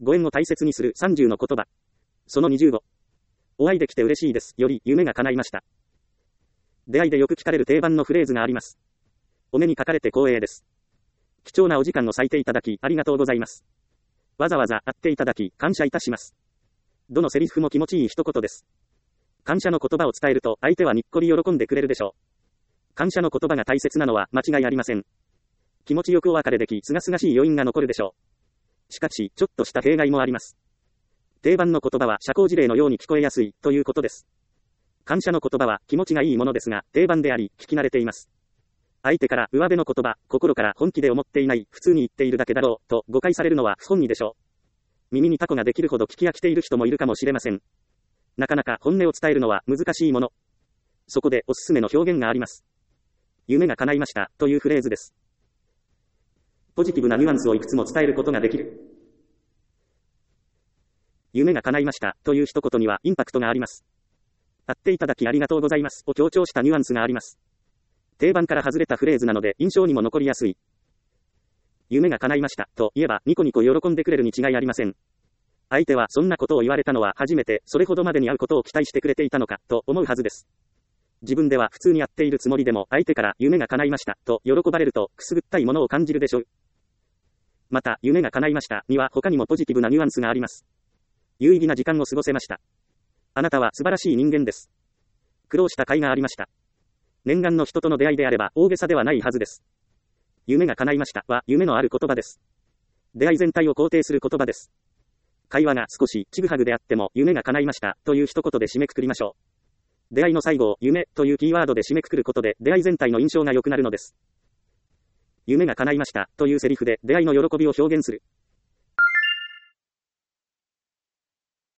ご縁を大切にする30の言葉。その25。お会いできて嬉しいです。より夢が叶いました。出会いでよく聞かれる定番のフレーズがあります。お目にかかれて光栄です。貴重なお時間を割いていただきありがとうございます。わざわざ会っていただき感謝いたします。どのセリフも気持ちいい一言です。感謝の言葉を伝えると相手はにっこり喜んでくれるでしょう。感謝の言葉が大切なのは間違いありません。気持ちよくお別れでき、すがすがしい余韻が残るでしょう。しかし、ちょっとした弊害もあります。定番の言葉は社交辞令のように聞こえやすい、ということです。感謝の言葉は気持ちがいいものですが、定番であり、聞き慣れています。相手から上辺の言葉、心から本気で思っていない、普通に言っているだけだろう、と誤解されるのは不本意でしょう。耳にタコができるほど聞き飽きている人もいるかもしれません。なかなか本音を伝えるのは難しいもの。そこでおすすめの表現があります。夢が叶いました、というフレーズです。ポジティブなニュアンスをいくつも伝えることができる。夢が叶いました、という一言にはインパクトがあります。会っていただきありがとうございます、を強調したニュアンスがあります。定番から外れたフレーズなので印象にも残りやすい。夢が叶いました、と言えばニコニコ喜んでくれるに違いありません。相手はそんなことを言われたのは初めて、それほどまでに会うことを期待してくれていたのか、と思うはずです。自分では普通にやっているつもりでも、相手から夢が叶いました、と喜ばれると、くすぐったいものを感じるでしょう。また、夢が叶いましたには他にもポジティブなニュアンスがあります。有意義な時間を過ごせました。あなたは素晴らしい人間です。苦労した甲斐がありました。念願の人との出会いであれば大げさではないはずです。夢が叶いましたは夢のある言葉です。出会い全体を肯定する言葉です。会話が少しちぐはぐであっても夢が叶いましたという一言で締めくくりましょう。出会いの最後を夢というキーワードで締めくくることで出会い全体の印象が良くなるのです。夢が叶いましたというセリフで出会いの喜びを表現する。